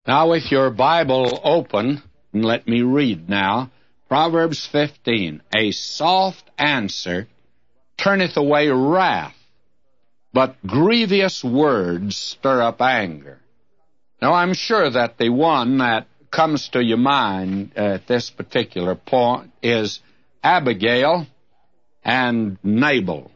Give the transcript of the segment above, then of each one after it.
Now, with your Bible open, let me read now. Proverbs 15, a soft answer turneth away wrath, but grievous words stir up anger. Now, I'm sure that the one that comes to your mind at this particular point is Abigail and Nabal.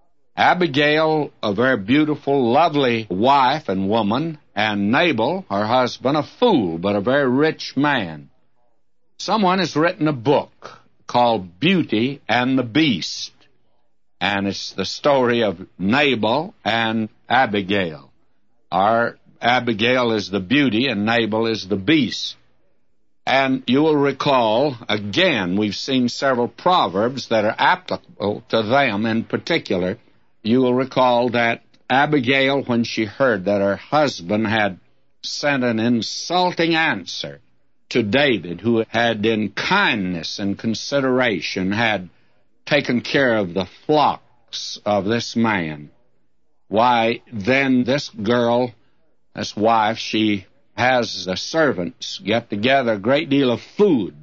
Abigail, a very beautiful, lovely wife and woman, and Nabal, her husband, a fool, but a very rich man. Someone has written a book called Beauty and the Beast, and it's the story of Nabal and Abigail. Our Abigail is the beauty and Nabal is the beast. And you will recall, again, we've seen several proverbs that are applicable to them in particular. You will recall that Abigail, when she heard that her husband had sent an insulting answer to David, who had in kindness and consideration had taken care of the flocks of this man, why, then this girl, this wife, she has the servants get together a great deal of food,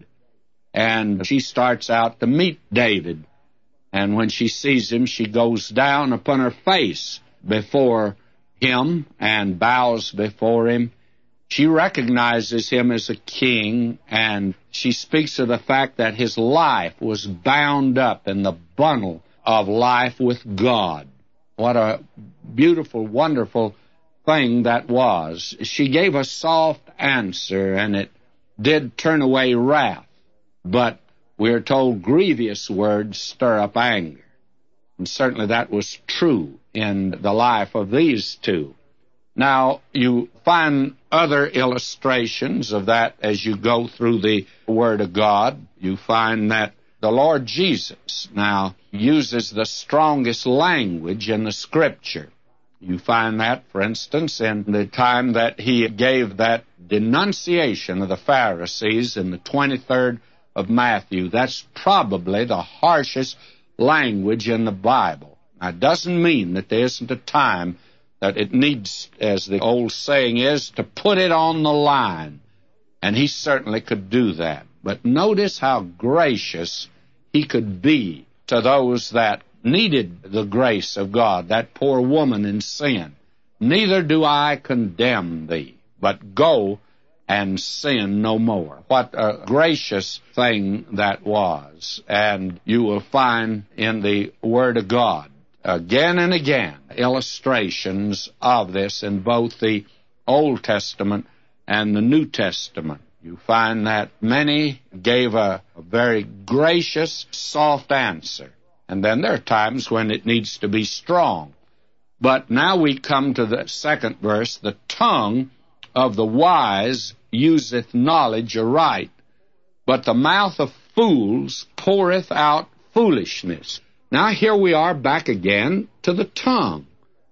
and she starts out to meet David. And when she sees him, she goes down upon her face before him and bows before him. She recognizes him as a king, and she speaks of the fact that his life was bound up in the bundle of life with God. What a beautiful, wonderful thing that was. She gave a soft answer, and it did turn away wrath, but we're told grievous words stir up anger. And certainly that was true in the life of these two. Now, you find other illustrations of that as you go through the Word of God. You find that the Lord Jesus now uses the strongest language in the Scripture. You find that, for instance, in the time that he gave that denunciation of the Pharisees in the 23rd of Matthew. That's probably the harshest language in the Bible. Now, it doesn't mean that there isn't a time that it needs, as the old saying is, to put it on the line. And he certainly could do that. But notice how gracious he could be to those that needed the grace of God, that poor woman in sin. Neither do I condemn thee, but go and sin no more. What a gracious thing that was. And you will find in the Word of God, again and again, illustrations of this in both the Old Testament and the New Testament. You find that many gave a very gracious, soft answer. And then there are times when it needs to be strong. But now we come to the second verse. The tongue of the wise useth knowledge aright, but the mouth of fools poureth out foolishness. Now here we are back again to the tongue.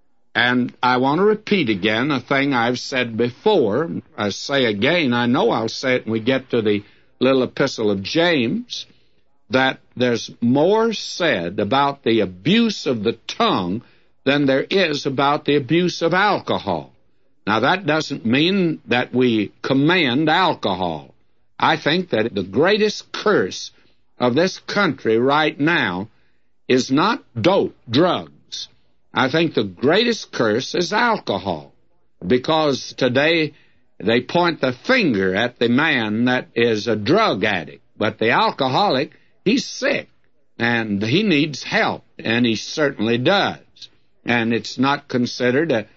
And I want to repeat again a thing I've said before. I say again, I know I'll say it when we get to the little epistle of James, that there's more said about the abuse of the tongue than there is about the abuse of alcohol. Now, that doesn't mean that we commend alcohol. I think that the greatest curse of this country right now is not dope, drugs. I think the greatest curse is alcohol, because today they point the finger at the man that is a drug addict, but the alcoholic, he's sick, and he needs help, and he certainly does. And it's not considered a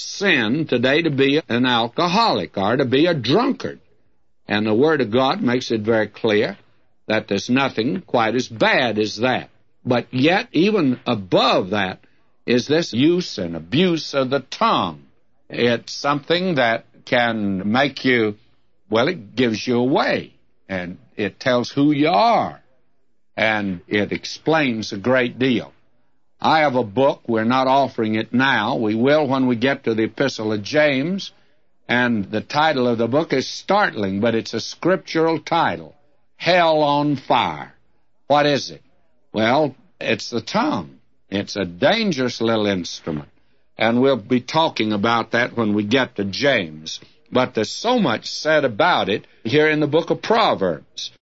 sin today to be an alcoholic or to be a drunkard. And the Word of God makes it very clear that there's nothing quite as bad as that. But yet, even above that, is this use and abuse of the tongue. It's something that can make you, well, it gives you away, and it tells who you are, and it explains a great deal. I have a book. We're not offering it now. We will when we get to the Epistle of James, and the title of the book is startling, but it's a scriptural title, Hell on Fire. What is it? Well, it's the tongue. It's a dangerous little instrument, and we'll be talking about that when we get to James. But there's so much said about it here in the book of Proverbs.